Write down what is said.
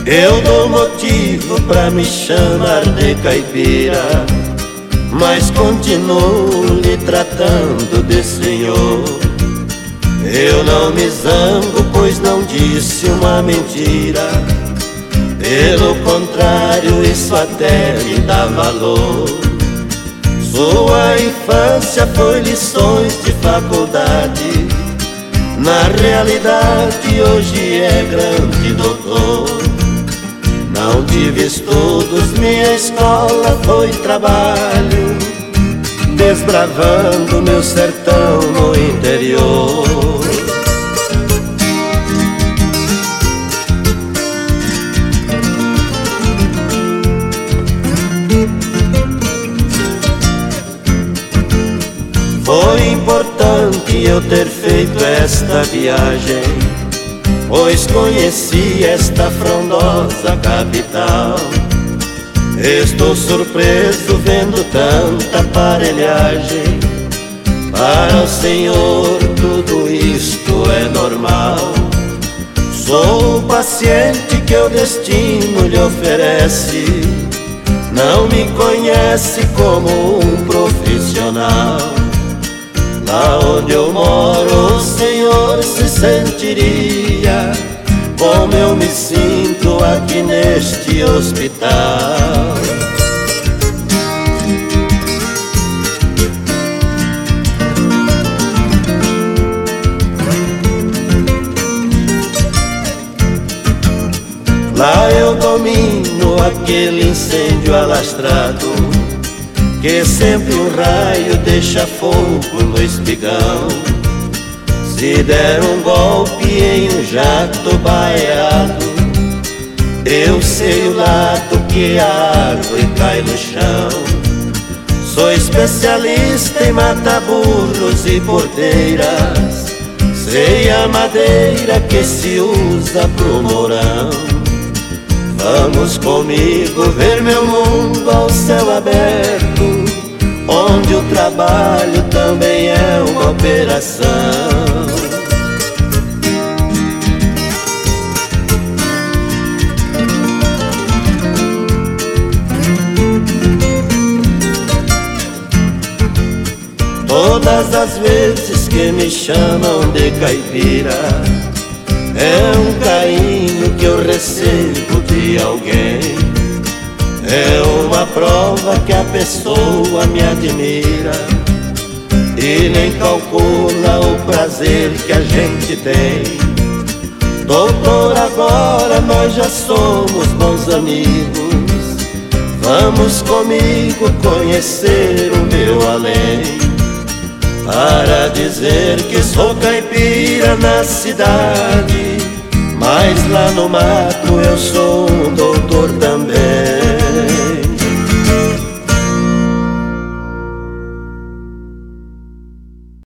Eu dou motivo pra me chamar de caipira, mas continuo lhe tratando de senhor. Eu não me zango, pois não disse uma mentira. Pelo contrário, isso até me dá valor. Sua infância foi lições de faculdade, na realidade hoje é grande doutor. Não tive estudos, minha escola foi trabalho, desbravando meu sertão no interior. Foi importante eu ter feito esta viagem, pois conheci esta frondosa capital. Estou surpreso vendo tanta aparelhagem. Para o Senhor tudo isto é normal. Sou o paciente que o destino lhe oferece. Não me conhece como um profissional. Lá onde eu moro o Senhor se sentiria como eu me sinto aqui neste hospital. Lá eu domino aquele incêndio alastrado, que sempre um raio deixa fogo no espigão. Se der um golpe em um jato baiado, eu sei o lado que a árvore cai no chão. Sou especialista em matar burros e porteiras, sei a madeira que se usa pro morão. Vamos comigo ver meu mundo ao céu aberto, onde o trabalho também é uma operação. Todas as vezes que me chamam de caipira, é um carinho que eu recebo de alguém. É uma prova que a pessoa me admira e nem calcula o prazer que a gente tem. Doutor, agora nós já somos bons amigos. Vamos comigo conhecer o meu além, para dizer que sou caipira na cidade, mas lá no mato eu sou um doutor também.